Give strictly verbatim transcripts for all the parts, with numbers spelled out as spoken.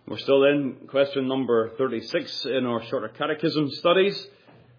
We're still in question number thirty-six in our shorter catechism studies.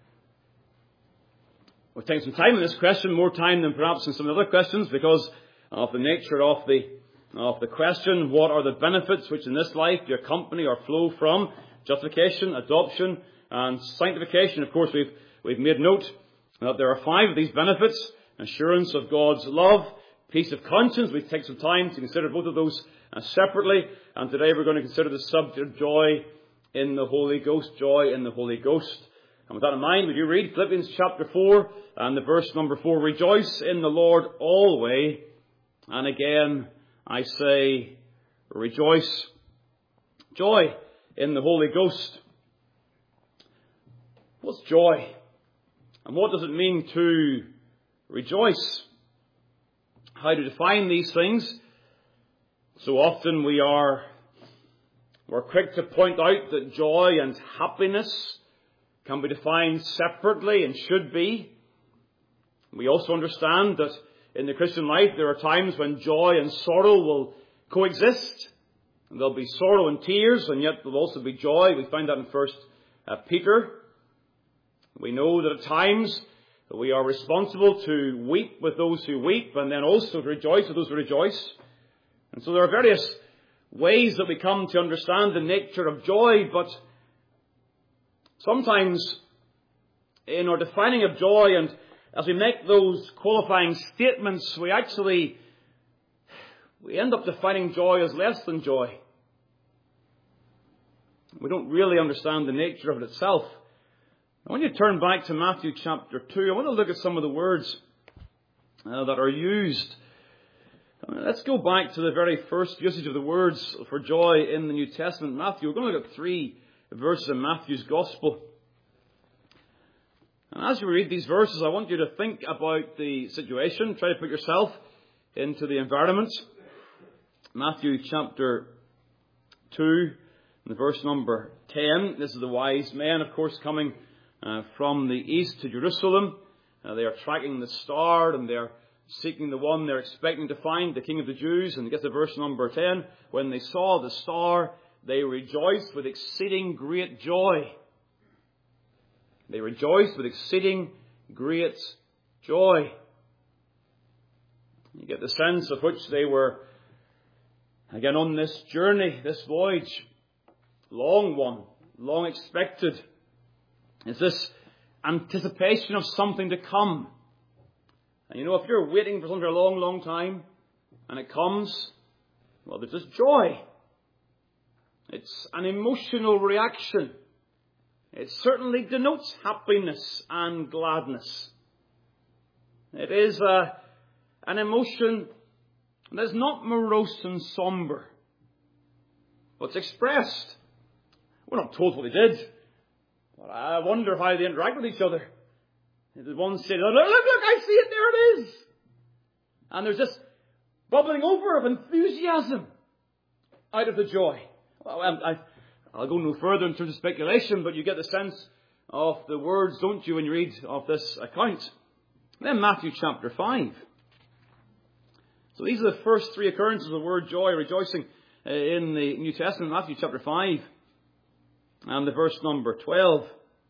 We've taken some time in this question, more time than perhaps in some of the other questions, because of the nature of the of the question. What are the benefits which in this life do accompany or flow from justification, adoption, and sanctification? Of course, we've we've made note that there are five of these benefits: assurance of God's love, peace of conscience. We've taken some time to consider both of those uh, separately, and today we're going to consider the subject of joy in the Holy Ghost. Joy in the Holy Ghost. And with that in mind, would you read Philippians chapter four and the verse number four? Rejoice in the Lord always. And again, I say, rejoice. Joy in the Holy Ghost. What's joy? And what does it mean to rejoice? How to define these things? So often we are we're quick to point out that joy and happiness can be defined separately and should be. We also understand that in the Christian life there are times when joy and sorrow will coexist. And there'll be sorrow and tears, and yet there'll also be joy. We find that in First uh, Peter. We know that at times we are responsible to weep with those who weep, and then also to rejoice with those who rejoice. And so there are various ways that we come to understand the nature of joy, but sometimes in our defining of joy, and as we make those qualifying statements, we actually we end up defining joy as less than joy. We don't really understand the nature of it itself. I want you to turn back to Matthew chapter two. I want to look at some of the words uh, that are used. I mean, let's go back to the very first usage of the words for joy in the New Testament. Matthew, we're going to look at three verses in Matthew's Gospel. And as you read these verses, I want you to think about the situation. Try to put yourself into the environment. Matthew chapter two, and verse number ten. This is the wise men, of course, coming uh, from the east to Jerusalem. Uh, they are tracking the star, and they're seeking the one they're expecting to find, the King of the Jews. And get to verse number ten. When they saw the star, they rejoiced with exceeding great joy. They rejoiced with exceeding great joy. You get the sense of which they were, again, on this journey, this voyage, long one, long expected. Is this anticipation of something to come? And you know, if you're waiting for something for a long, long time, and it comes, well, there's just joy. It's an emotional reaction. It certainly denotes happiness and gladness. It is a, an emotion that is not morose and somber, but it's expressed. We're not told what they did, but I wonder how they interact with each other. The one said, look, look, look, I see it, there it is. And there's this bubbling over of enthusiasm out of the joy. Well, I, I, I'll go no further in terms of speculation, but you get the sense of the words, don't you, when you read of this account. Then Matthew chapter five. So these are the first three occurrences of the word joy, rejoicing, uh, in the New Testament. Matthew chapter five and the verse number twelve.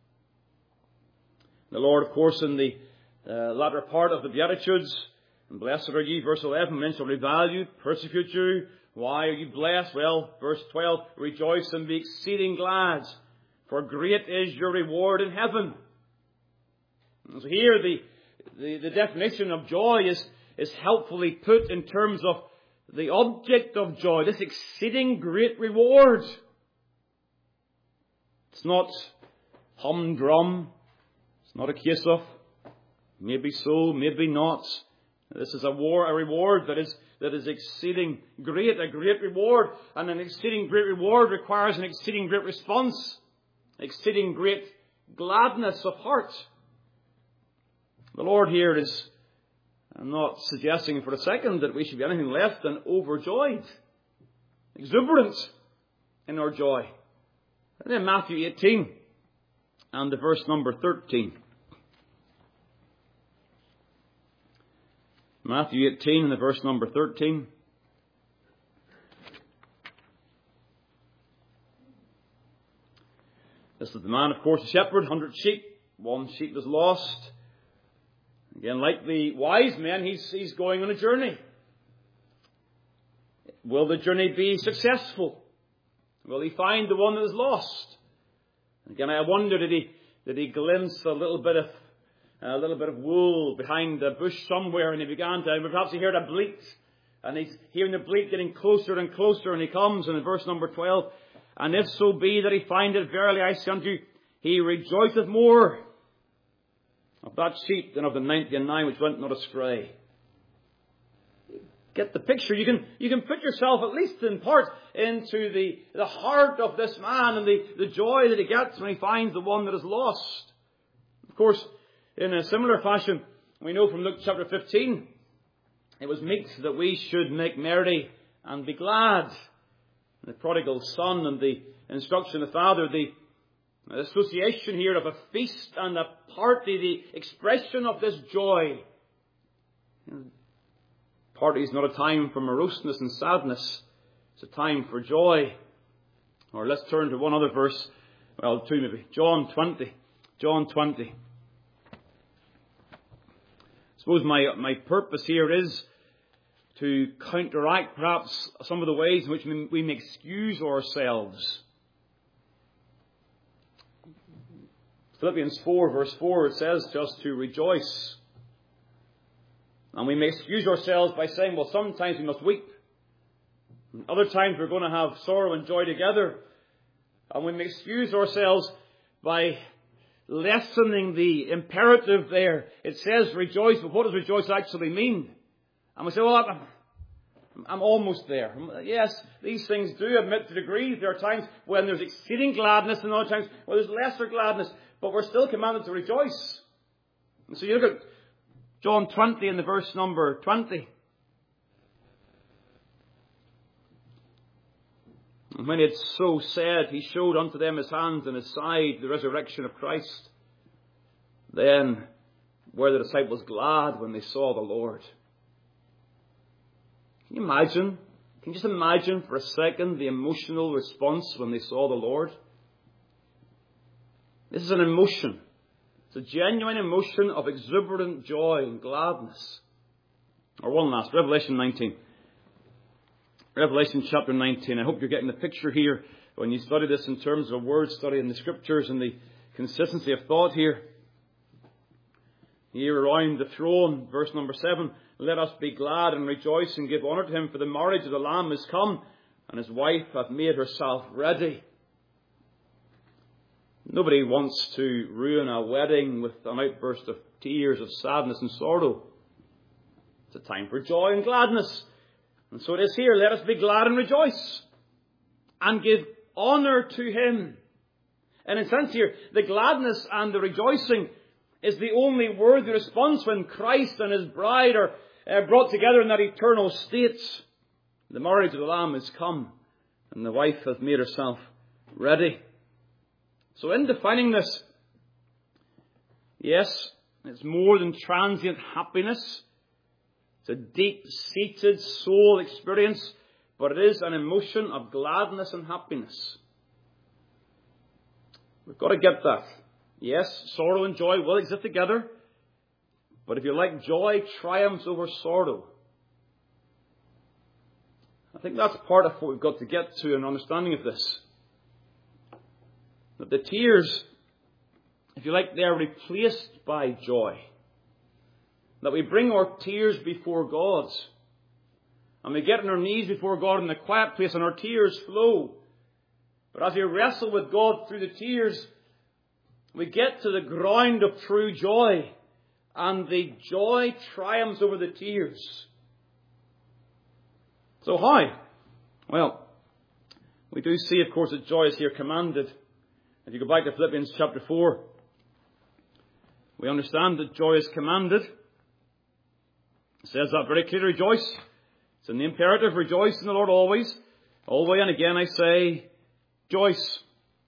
The Lord, of course, in the uh, latter part of the Beatitudes, and blessed are ye, verse eleven, men shall revile you, persecute you. Why are you blessed? Well, verse twelve, rejoice and be exceeding glad, for great is your reward in heaven. And so here the, the, the definition of joy is, is helpfully put in terms of the object of joy, this exceeding great reward. It's not humdrum. It's not a case of maybe so, maybe not. This is a war, a reward that is that is exceeding great, a great reward. And an exceeding great reward requires an exceeding great response, exceeding great gladness of heart. The Lord here is not suggesting for a second that we should be anything less than overjoyed, exuberant in our joy. And then Matthew eighteen and the verse number thirteen. Matthew eighteen and the verse number thirteen. This is the man, of course, a shepherd, one hundred sheep. One sheep was lost. Again, like the wise men, he's, he's going on a journey. Will the journey be successful? Will he find the one that is lost? Again, I wonder, did he, did he glimpse a little bit of, a little bit of wool behind the bush somewhere, and he began to, perhaps he heard a bleat, and he's hearing the bleat getting closer and closer, and he comes, and in verse number twelve, and if so be that he find it, verily I say unto you, he rejoiceth more of that sheep than of the ninety and nine which went not astray. Get the picture. You can, you can put yourself, at least in part, into the, the heart of this man and the, the joy that he gets when he finds the one that is lost. Of course, in a similar fashion, we know from Luke chapter fifteen, it was meet that we should make merry and be glad. The prodigal son and the instruction of the father, the association here of a feast and a party, the expression of this joy. Party is not a time for moroseness and sadness. It's a time for joy. Or let's turn to one other verse. Well, two maybe. John twenty. John twenty. I suppose my, my purpose here is to counteract perhaps some of the ways in which we, we may excuse ourselves. Philippians four verse four, it says to us to rejoice. And we may excuse ourselves by saying, well, sometimes we must weep. And other times we're going to have sorrow and joy together. And we may excuse ourselves by lessening the imperative there. It says rejoice, but what does rejoice actually mean? And we say, well, I'm, I'm almost there. Yes, these things do admit to degrees. There are times when there's exceeding gladness and other times when there's lesser gladness. But we're still commanded to rejoice. And so you look at John twenty in the verse number twenty. And when he had so said, he showed unto them his hands and his side, the resurrection of Christ. Then were the disciples glad when they saw the Lord. Can you imagine? Can you just imagine for a second the emotional response when they saw the Lord? This is an emotion. It's a genuine emotion of exuberant joy and gladness. Or one last, Revelation nineteen. Revelation chapter nineteen. I hope you're getting the picture here when you study this in terms of a word study in the Scriptures and the consistency of thought here. Here around the throne, verse number seven, let us be glad and rejoice and give honour to him, for the marriage of the Lamb is come, and his wife hath made herself ready. Nobody wants to ruin a wedding with an outburst of tears, of sadness and sorrow. It's a time for joy and gladness. And so it is here. Let us be glad and rejoice and give honour to him. And in a sense here, the gladness and the rejoicing is the only worthy response when Christ and his bride are uh, brought together in that eternal state. The marriage of the Lamb is come, and the wife hath made herself ready. So in defining this, yes, it's more than transient happiness. It's a deep-seated soul experience, but it is an emotion of gladness and happiness. We've got to get that. Yes, sorrow and joy will exist together, but if you like, joy triumphs over sorrow. I think that's part of what we've got to get to an understanding of this. That the tears, if you like, they are replaced by joy. That we bring our tears before God. And we get on our knees before God in the quiet place and our tears flow. But as we wrestle with God through the tears, we get to the ground of true joy. And the joy triumphs over the tears. So how? Well, we do see, of course, that joy is here commanded. If you go back to Philippians chapter four, we understand that joy is commanded. It says that very clearly, rejoice. It's in the imperative, rejoice in the Lord always. Always and again I say, rejoice.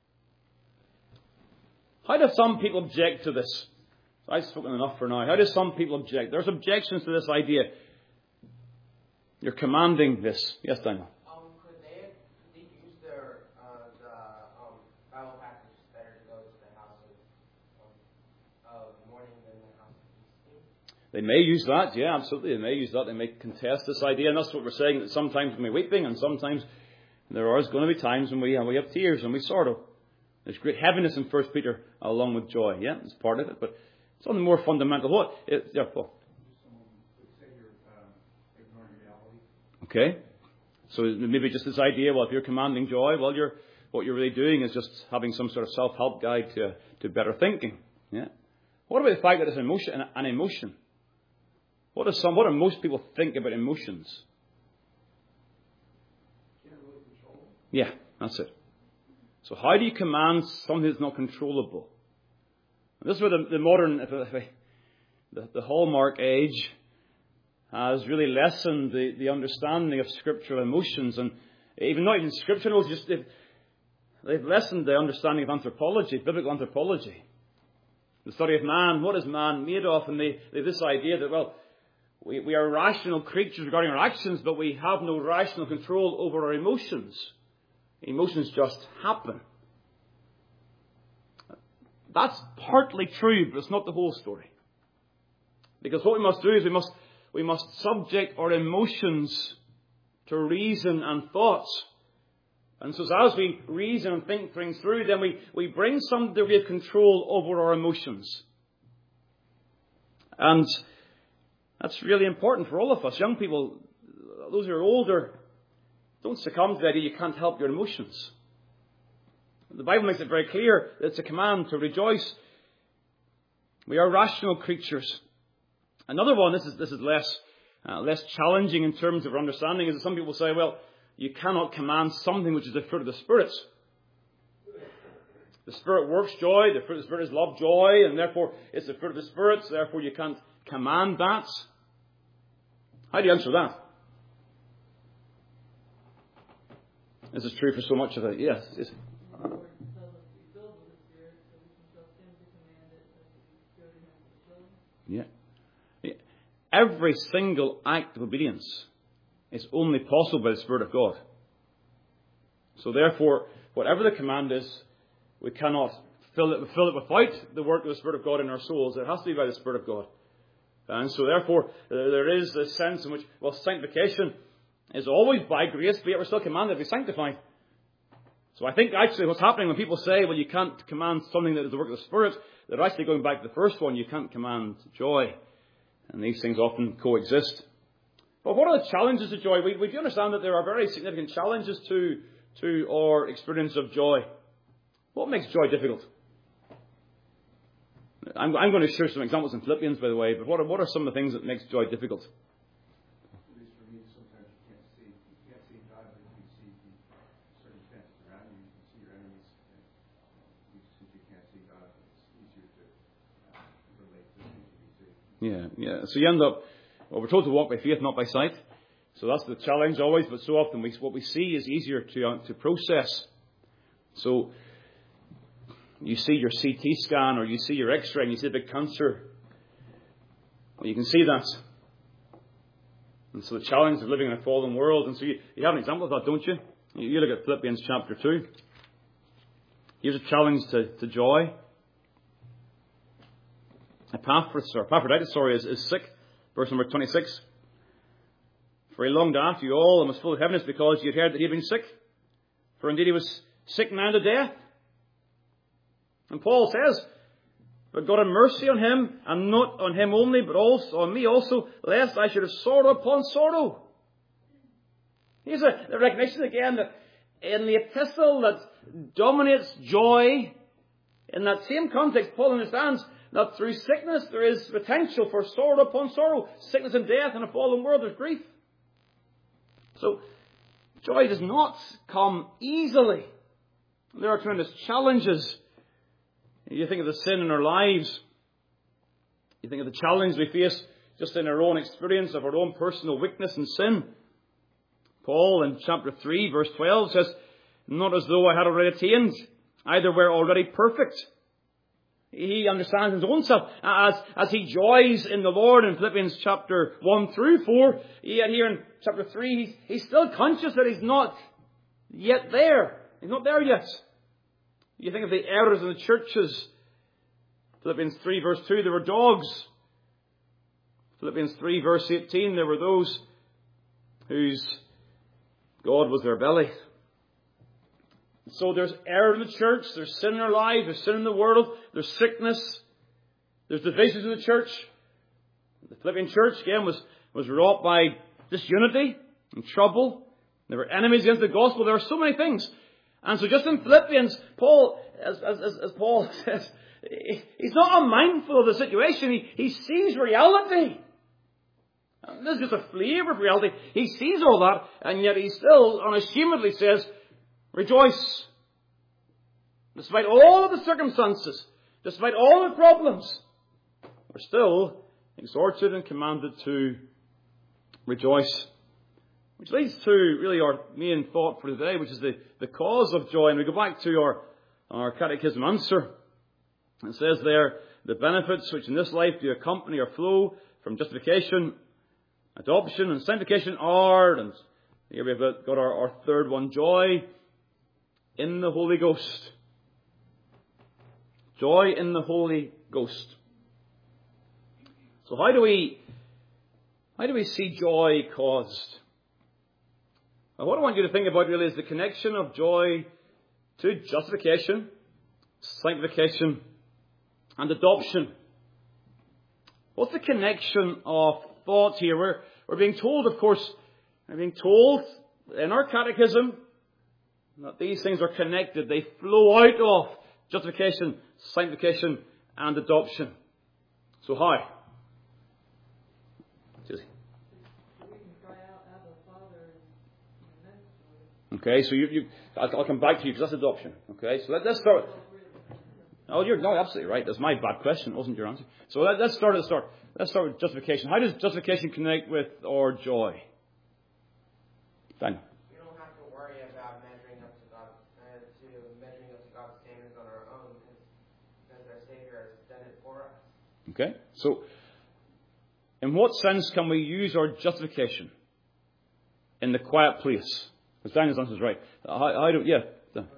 How do some people object to this? I've spoken enough for now. How do some people object? There's objections to this idea. You're commanding this. Yes, Daniel. Um, could they, could they use their uh, the um, Bible passage better to go They may use that, yeah, absolutely. They may use that. They may contest this idea. And that's what we're saying, that sometimes when we're weeping, and sometimes there are going to be times when we, we have tears and we sorrow. There's great heaviness in First Peter along with joy. Yeah, it's part of it. But something more fundamental. What? It, yeah, Paul. Okay. So maybe just this idea, well, if you're commanding joy, well, you're what you're really doing is just having some sort of self-help guide to, to better thinking. Yeah. What about the fact that it's an emotion? An emotion. What does some? What do most people think about emotions? Yeah, that's it. So how do you command something that's not controllable? And this is where the, the modern, if I, if I, the, the Hallmark age has really lessened the, the understanding of scriptural emotions, and even not even scriptural, just they've, they've lessened the understanding of anthropology, biblical anthropology, the study of man. What is man made of? And they, they have this idea that, well, we, we are rational creatures regarding our actions, but we have no rational control over our emotions. Emotions just happen. That's partly true, but it's not the whole story. Because what we must do is we must we must subject our emotions to reason and thoughts. And so as we reason and think things through, then we, we bring some degree of control over our emotions. And that's really important for all of us. Young people, those who are older, don't succumb to the idea you can't help your emotions. The Bible makes it very clear that it's a command to rejoice. We are rational creatures. Another one, this is this is less uh, less challenging in terms of our understanding, is that some people say, well, you cannot command something which is the fruit of the Spirit. The Spirit works joy, the fruit of the Spirit is love, joy, and therefore it's the fruit of the Spirit, so therefore you can't command that. How do you answer that? This is true for so much of it. Yes. yes. Yeah. yeah. Every single act of obedience is only possible by the Spirit of God. So therefore, whatever the command is, we cannot fill it, fill it without the work of the Spirit of God in our souls. It has to be by the Spirit of God. And so therefore, there is a sense in which, well, sanctification is always by grace, but yet we're still commanded to be sanctified. So I think actually what's happening when people say, well, you can't command something that is the work of the Spirit, they're actually going back to the first one, you can't command joy. And these things often coexist. But what are the challenges to joy? We, we do understand that there are very significant challenges to, to our experience of joy. What makes joy difficult? I'm, I'm going to share some examples in Philippians, by the way, but what are, what are some of the things that makes joy difficult? Yeah, yeah. So you end up, well, we're told to walk by faith, not by sight. So that's the challenge always, but so often we, what we see is easier to uh, to process. So you see your C T scan or you see your X-ray and you see a big cancer. Well, you can see that. And so the challenge of living in a fallen world. And so you, you have an example of that, don't you? You look at Philippians chapter two. Here's a challenge to, to joy. Epaphras, or Epaphroditus, sorry, is, is sick. Verse number twenty-six. For he longed after you all and was full of heaviness because you had heard that he had been sick. For indeed he was sick now to death. And Paul says, but God had mercy on him, and not on him only, but also on me also, lest I should have sorrow upon sorrow. Here's a, the recognition again that in the epistle that dominates joy, in that same context, Paul understands that through sickness there is potential for sorrow upon sorrow. Sickness and death in a fallen world, there's grief. So, joy does not come easily. There are tremendous challenges. You think of the sin in our lives. You think of the challenge we face just in our own experience of our own personal weakness and sin. Paul in chapter three, verse twelve says, not as though I had already attained, either were already perfect. He understands his own self as, as he joys in the Lord in Philippians chapter one through four. Yet here in chapter three, he's, he's still conscious that he's not yet there. He's not there yet. You think of the errors in the churches. Philippians three verse two, there were dogs Philippians three verse eighteen, there were those whose God was their belly. So there's error in the church, there's sin in their lives, there's sin in the world, there's sickness, there's divisions in the church. The Philippian church, again, was, was wrought by disunity and trouble. There were enemies against the gospel. There were so many things. And so just in Philippians, Paul, as, as, as Paul says, he's not unmindful of the situation. He, he sees reality. And this is just a flavour of reality. He sees all that, and yet he still unashamedly says, rejoice. Despite all of the circumstances, despite all the problems, we're still exhorted and commanded to rejoice. Which leads to really our main thought for today, which is the, the cause of joy. And we go back to our, our catechism answer. It says there, the benefits which in this life do accompany or flow from justification, adoption and sanctification are, and here we've got, got our, our third one, joy in the Holy Ghost. Joy in the Holy Ghost. So how do we, how do we see joy caused? Well, what I want you to think about really is the connection of joy to justification, sanctification, and adoption. What's the connection of thought here? We're, we're being told, of course, we're being told in our catechism that these things are connected. They flow out of justification, sanctification, and adoption. So how? Okay, so you, you I'll, I'll come back to you because that's adoption. Okay, so let, let's start. Oh, you're no, absolutely right. That's my bad question. It wasn't your answer. So let, let's start at the start. Let's start with justification. How does justification connect with our joy? Daniel. We don't have to worry about measuring up to God, uh, to measuring up to God's standards on our own, because, because our Savior has done it for us. Okay, so in what sense can we use our justification in the quiet place? Because Daniel's answer is right. How, how do yeah?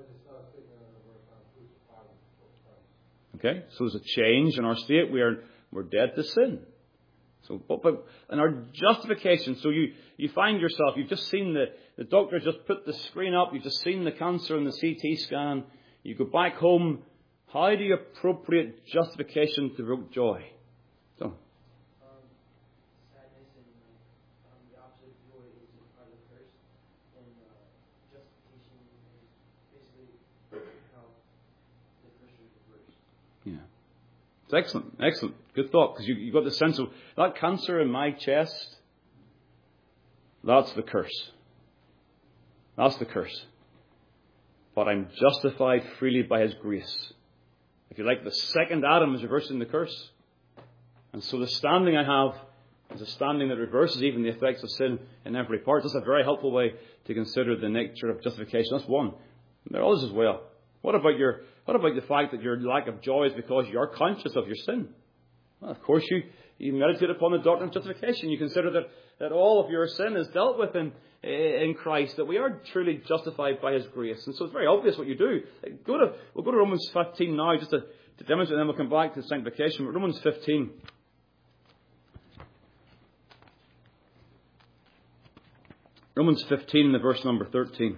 Okay, so there's a change in our state. We are we're dead to sin. So, but, but in our justification, so you, you find yourself, you've just seen the the doctor just put the screen up. You've just seen the cancer in the C T scan. You go back home. How do you appropriate justification to evoke joy? So. Yeah. It's excellent, excellent. Good thought, because you, you've got the sense of that cancer in my chest, that's the curse. That's the curse. But I'm justified freely by His grace. If you like, the second Adam is reversing the curse. And so the standing I have is a standing that reverses even the effects of sin in every part. That's a very helpful way to consider the nature of justification. That's one. And there are others as well. What about your What about the fact that your lack of joy is because you are conscious of your sin? Well, of course, you, you meditate upon the doctrine of justification. You consider that, that all of your sin is dealt with in, in Christ, that we are truly justified by His grace. And so it's very obvious what you do. Go to, we'll go to Romans fifteen now just to, to demonstrate, and then we'll come back to sanctification. But Romans fifteen. Romans fifteen, the verse number thirteen.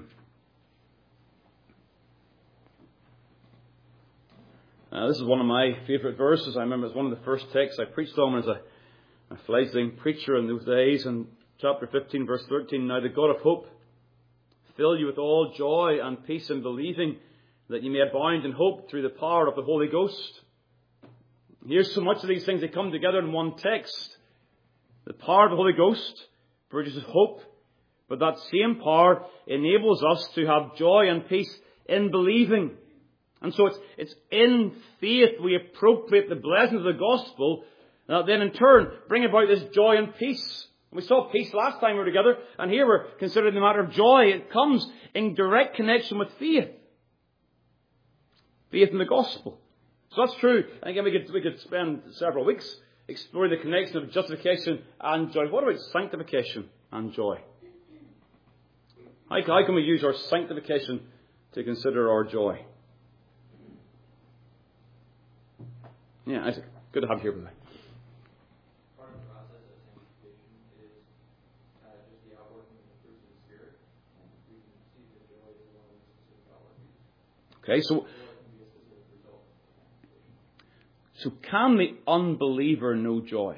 Uh, this is one of my favourite verses. I remember it's one of the first texts I preached on as a, a fledgling preacher in those days. And chapter fifteen, verse thirteen, now the God of hope fill you with all joy and peace in believing, that you may abound in hope through the power of the Holy Ghost. Here's so much of these things that come together in one text. The power of the Holy Ghost produces hope, but that same power enables us to have joy and peace in believing. And so it's, it's in faith we appropriate the blessings of the gospel that then in turn bring about this joy and peace. We saw peace last time we were together, and here we're considering the matter of joy. It comes in direct connection with faith. Faith in the gospel. So that's true. And again, we could, we could spend several weeks exploring the connection of justification and joy. What about sanctification and joy? How, how can we use our sanctification to consider our joy? Yeah, Isaac. Good to have you here with me. Part of the process of Okay, so, so can the unbeliever know joy?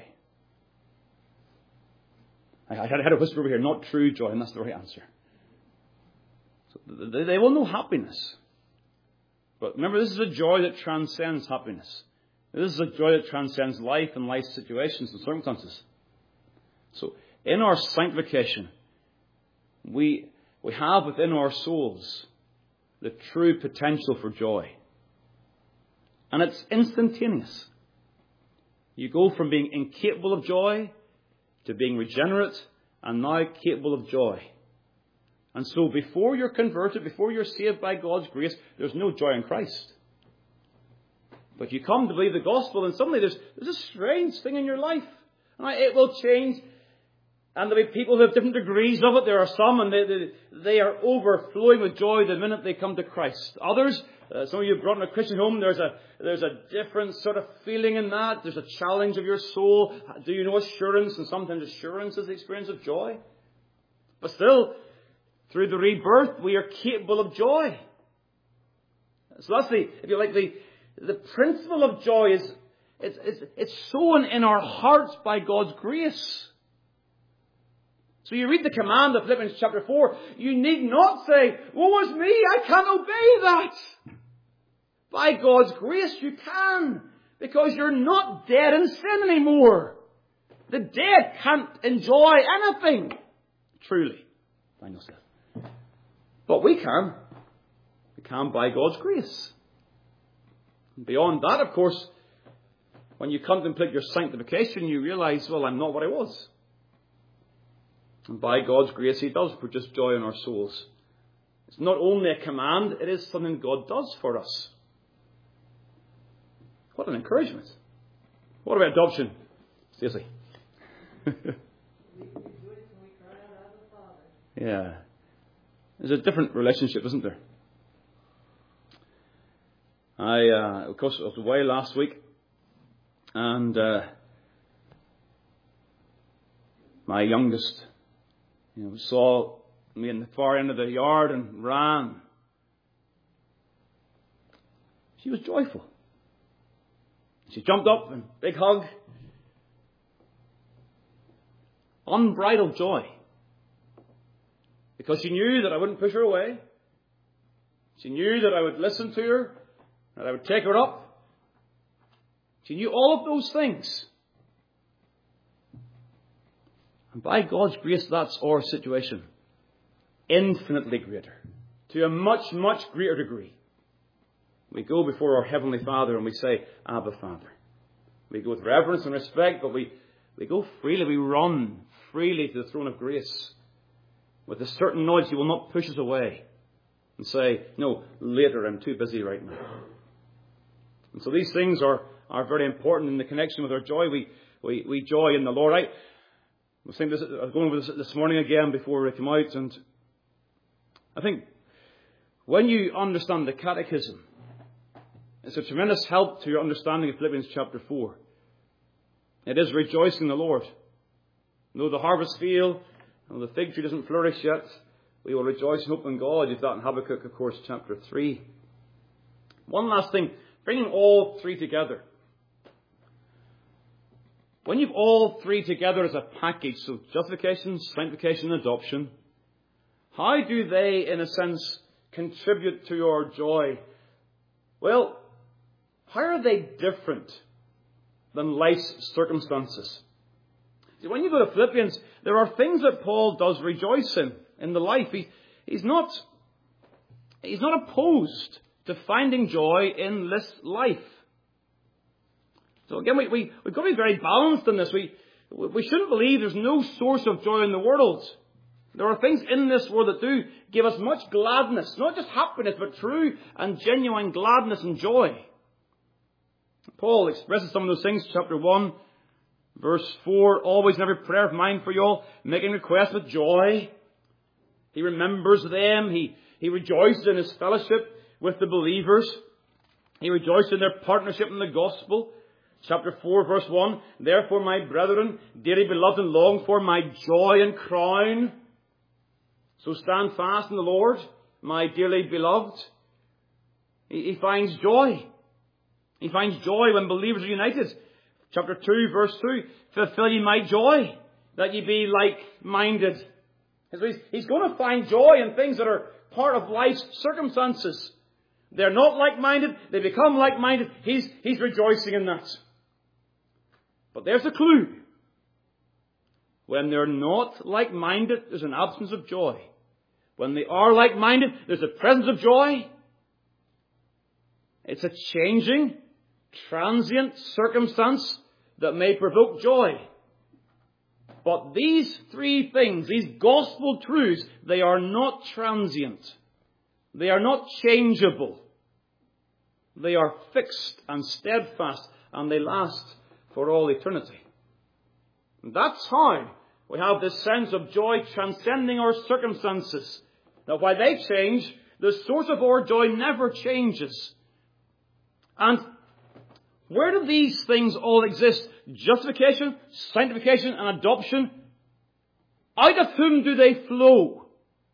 I, I had a whisper over here, not true joy, and that's the right answer. So they, they will know happiness. But remember, this is a joy that transcends happiness. This is a joy that transcends life and life situations and circumstances. So, in our sanctification, we, we have within our souls the true potential for joy. And it's instantaneous. You go from being incapable of joy to being regenerate and now capable of joy. And so before you're converted, before you're saved by God's grace, there's no joy in Christ. But you come to believe the gospel and suddenly there's, there's a strange thing in your life. Right? It will change. And there'll be people who have different degrees of it. There are some and they, they, they are overflowing with joy the minute they come to Christ. Others, uh, some of you brought in a Christian home, there's a, there's a different sort of feeling in that. There's a challenge of your soul. Do you know assurance? And sometimes assurance is the experience of joy. But still, through the rebirth, we are capable of joy. So that's the, if you like, the, the principle of joy is, it's, it's, it's sown in our hearts by God's grace. So you read the command of Philippians chapter four, you need not say, woe is me, I can't obey that. By God's grace you can, because you're not dead in sin anymore. The dead can't enjoy anything, truly. I know that. But we can. We can by God's grace. And beyond that, of course, when you contemplate your sanctification, you realize, well, I'm not what I was. And by God's grace, He does produce joy in our souls. It's not only a command, it is something God does for us. What an encouragement. What about adoption, Stacey? Yeah. There's a different relationship, isn't there? I, uh, of course, I was away last week, and uh, my youngest, you know, saw me in the far end of the yard and ran. She was joyful. She jumped up and big hug. Unbridled joy. Because she knew that I wouldn't push her away. She knew that I would listen to her, that I would take her up. She knew all of those things. And by God's grace, that's our situation. Infinitely greater. To a much, much greater degree. We go before our Heavenly Father and we say, Abba, Father. We go with reverence and respect, but we, we go freely. We run freely to the throne of grace. With a certain knowledge He will not push us away and say, no, later, I'm too busy right now. And so these things are, are very important in the connection with our joy. We, we, we joy in the Lord. I was, this, I was going over this this morning again before we come out, and I think when you understand the Catechism, it's a tremendous help to your understanding of Philippians chapter four. It is rejoicing in the Lord. Though the harvest fail, and the fig tree doesn't flourish yet, we will rejoice and hope in God. You've that in Habakkuk, of course, chapter three. One last thing, bringing all three together. When you've all three together as a package, so justification, sanctification, and adoption, how do they, in a sense, contribute to your joy? Well, how are they different than life's circumstances? See, when you go to Philippians, there are things that Paul does rejoice in, in the life. He, he's not, he's not opposed to finding joy in this life. So again, we, we, we've got to be very balanced in this. We, we shouldn't believe there's no source of joy in the world. There are things in this world that do give us much gladness, not just happiness, but true and genuine gladness and joy. Paul expresses some of those things, chapter one, verse four, always in every prayer of mine for you all, making requests with joy. He remembers them. He, he rejoices in his fellowship with the believers. He rejoices in their partnership in the gospel. Chapter four, verse one, therefore, my brethren, dearly beloved and longed for, my joy and crown. So stand fast in the Lord, my dearly beloved. He, he finds joy. He finds joy when believers are united. Chapter two, verse two, fulfill ye my joy, that ye be like-minded. So he's, he's going to find joy in things that are part of life's circumstances. They're not like-minded, they become like-minded. He's, he's rejoicing in that. But there's the clue. When they're not like-minded, there's an absence of joy. When they are like-minded, there's a presence of joy. It's a changing, transient circumstance that may provoke joy. But these three things, these gospel truths, they are not transient. They are not changeable. They are fixed and steadfast, and they last for all eternity. And that's how we have this sense of joy transcending our circumstances. Now, while they change, the source of our joy never changes. And where do these things all exist? Justification, sanctification, and adoption. Out of whom do they flow?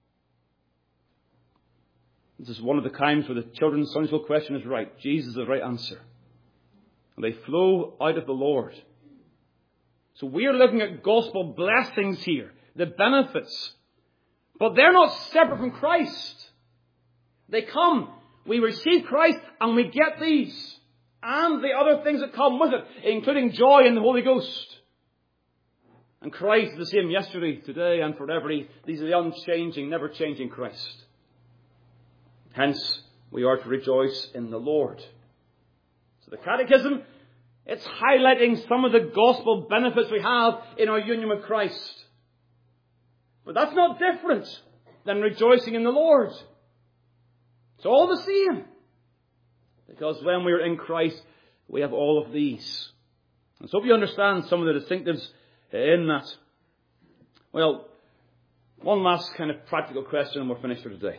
This is one of the times where the children's Sunday school question is right. Jesus is the right answer. They flow out of the Lord. So we are looking at gospel blessings here, the benefits. But they're not separate from Christ. They come. We receive Christ and we get these. And the other things that come with it, including joy in the Holy Ghost. And Christ is the same yesterday, today, and forever. These are the unchanging, never-changing Christ. Hence, we are to rejoice in the Lord. So the Catechism, it's highlighting some of the gospel benefits we have in our union with Christ. But that's not different than rejoicing in the Lord. It's all the same. Because when we are in Christ, we have all of these. And so if you understand some of the distinctives in that. Well, one last kind of practical question and we're finished for today.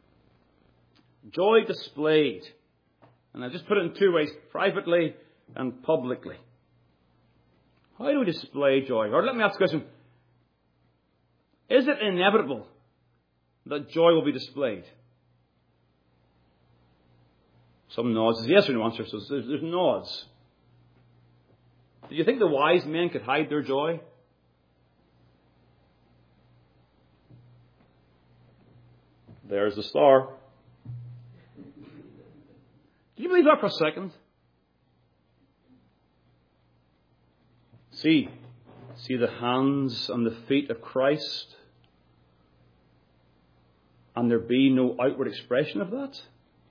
Joy displayed. And I'll just put it in two ways, privately and publicly. How do we display joy? Or let me ask the question. Is it inevitable that joy will be displayed? Some nods. Yes or no answer. So there's, there's nods. Do you think the wise men could hide their joy? There's the star. Do you believe that for a second? See. See the hands and the feet of Christ. And there be no outward expression of that?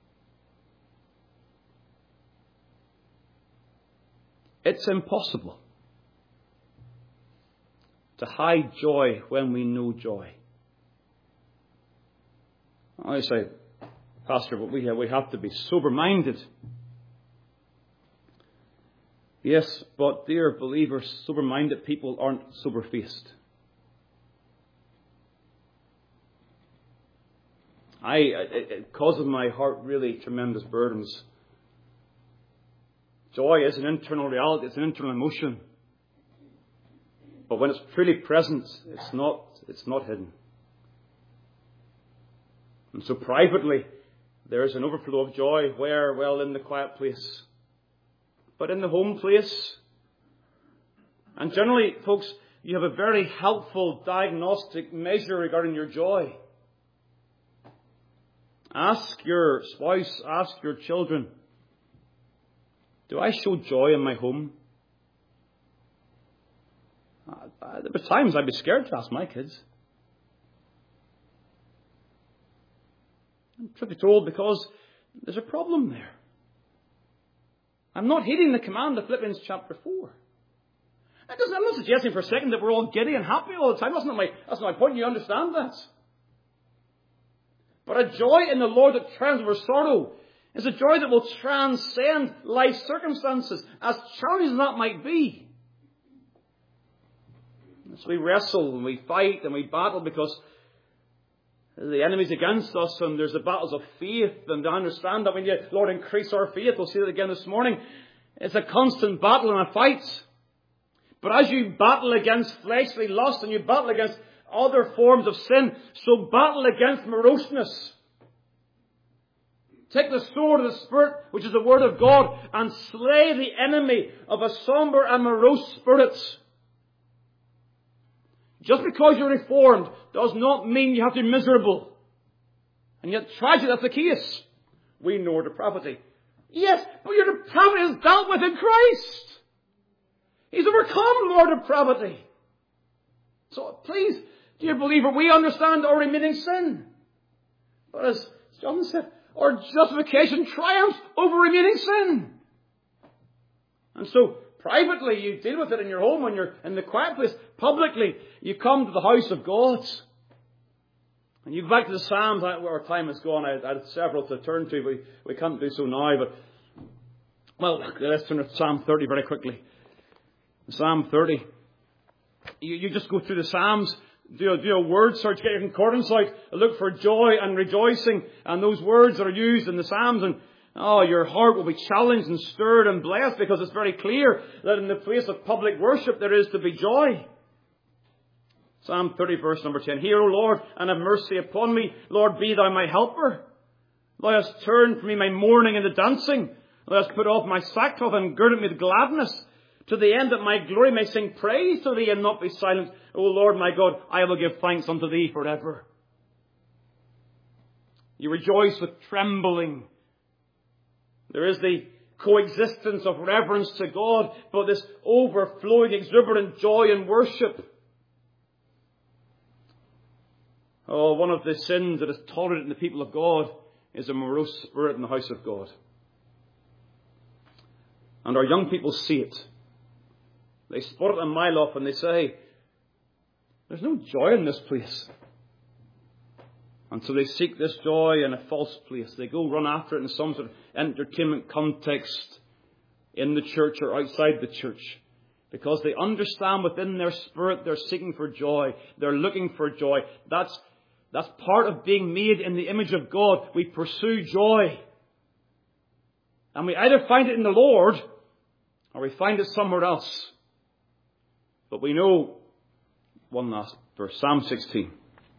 It's impossible to hide joy when we know joy. I say, Pastor, but we have, we have to be sober-minded. Yes, but dear believers, sober-minded people aren't sober-faced. I, it, it causes my heart really tremendous burdens. Joy is an internal reality, it's an internal emotion. But when it's truly present, it's not, it's not hidden. And so privately, there is an overflow of joy. Where? Well, in the quiet place. But in the home place. And generally, folks, you have a very helpful diagnostic measure regarding your joy. Ask your spouse, ask your children, do I show joy in my home? Uh, there were times I'd be scared to ask my kids. I'm truth be told, because there's a problem there. I'm not heeding the command of Philippians chapter four. That doesn't, I'm not suggesting for a second that we're all giddy and happy all the time. That's not my, that's not my point. You understand that. But a joy in the Lord that triumphs over sorrow is a joy that will transcend life's circumstances, as challenging as that might be. So we wrestle and we fight and we battle because the enemy's against us, and there's the battles of faith. And to understand that when you, Lord, increase our faith, we'll see that again this morning. It's a constant battle and a fight. But as you battle against fleshly lust and you battle against other forms of sin, so battle against moroseness. Take the sword of the Spirit, which is the Word of God, and slay the enemy of a somber and morose spirit. Just because you're reformed does not mean you have to be miserable. And yet, tragically, that's the case. We know our depravity. Yes, but your depravity is dealt with in Christ. He's overcome our depravity. So please, dear believer, we understand our remaining sin. But as John said, our justification triumphs over remaining sin. And so, privately, you deal with it in your home, when you're in the quiet place. Publicly, you come to the house of God. And you go back to the Psalms. Our time is gone. I had several to turn to. We, we can't do so now. But, well, let's turn to Psalm thirty very quickly. Psalm thirty. You, you just go through the Psalms. Do a, do a word search, get your concordance out, look for joy and rejoicing, and those words that are used in the Psalms, and oh, your heart will be challenged and stirred and blessed, because it's very clear that in the place of public worship there is to be joy. Psalm thirty, verse number ten. Hear, O Lord, and have mercy upon me. Lord, be thou my helper. Thou hast turned from me my mourning into dancing. Thou hast put off my sackcloth and girded me with gladness, to the end that my glory may sing praise to thee and not be silent. O Lord my God, I will give thanks unto thee forever. You rejoice with trembling. There is the coexistence of reverence to God, but this overflowing, exuberant joy in worship. Oh, one of the sins that is tolerated in the people of God is a morose spirit in the house of God. And our young people see it. They spot it a mile off and they say, there's no joy in this place. And so they seek this joy in a false place. They go run after it in some sort of entertainment context in the church or outside the church. Because they understand within their spirit they're seeking for joy. They're looking for joy. That's, that's part of being made in the image of God. We pursue joy. And we either find it in the Lord or we find it somewhere else. But we know, one last verse, Psalm sixteen.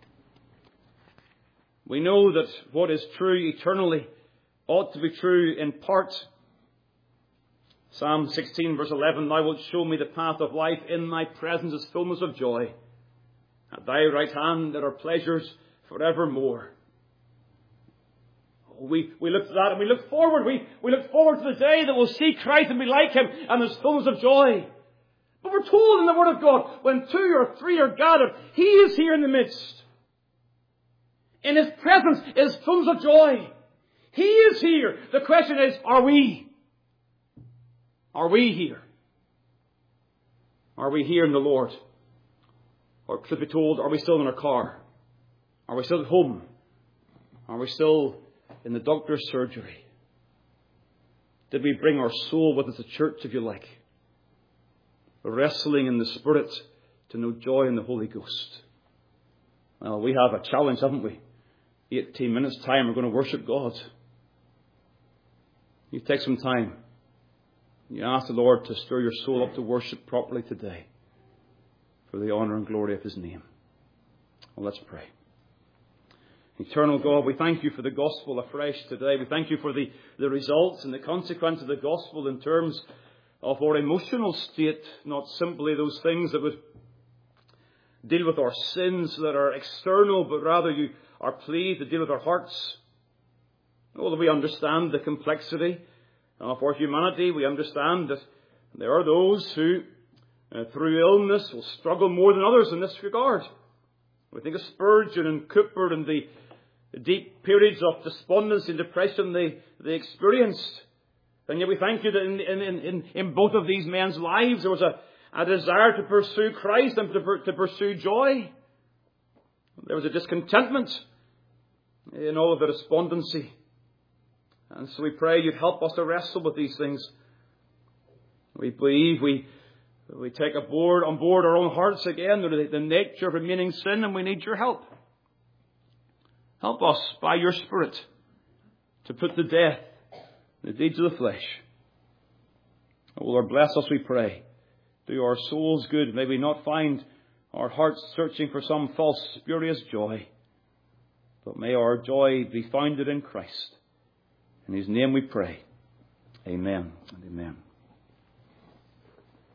We know that what is true eternally ought to be true in part. Psalm sixteen, verse eleven, Thou wilt show me the path of life. In thy presence is fullness of joy. At thy right hand there are pleasures forevermore. We, we look to that and we look forward. We, we look forward to the day that we'll see Christ and be like Him, and there's fullness of joy. But we're told in the Word of God, when two or three are gathered, He is here in the midst. In His presence is fullness of joy. He is here. The question is, are we? Are we here? Are we here in the Lord? Or should be told, are we still in our car? Are we still at home? Are we still in the doctor's surgery? Did we bring our soul with us to church, if you like? Wrestling in the Spirit to know joy in the Holy Ghost. Well, we have a challenge, haven't we? eighteen minutes time, we're going to worship God. You take some time. You ask the Lord to stir your soul up to worship properly today, for the honour and glory of His name. Well, let's pray. Eternal God, we thank You for the gospel afresh today. We thank You for the, the results and the consequence of the gospel in terms of our emotional state, not simply those things that would deal with our sins that are external, but rather You are pleased to deal with our hearts. Oh, that we understand the complexity of our humanity. We understand that there are those who, uh, through illness, will struggle more than others in this regard. We think of Spurgeon and Cooper and the deep periods of despondency and depression they, they experienced. And yet we thank You that in, in, in, in both of these men's lives there was a, a desire to pursue Christ and to, to pursue joy. There was a discontentment in all of the despondency. And so we pray You'd help us to wrestle with these things. We believe we we take aboard, on board our own hearts again, the, the nature of remaining sin, and we need Your help. Help us by Your Spirit to put to death the deeds of the flesh. Oh Lord, bless us, we pray. Do our souls good. May we not find our hearts searching for some false, spurious joy, but may our joy be founded in Christ. In whose name we pray. Amen and amen.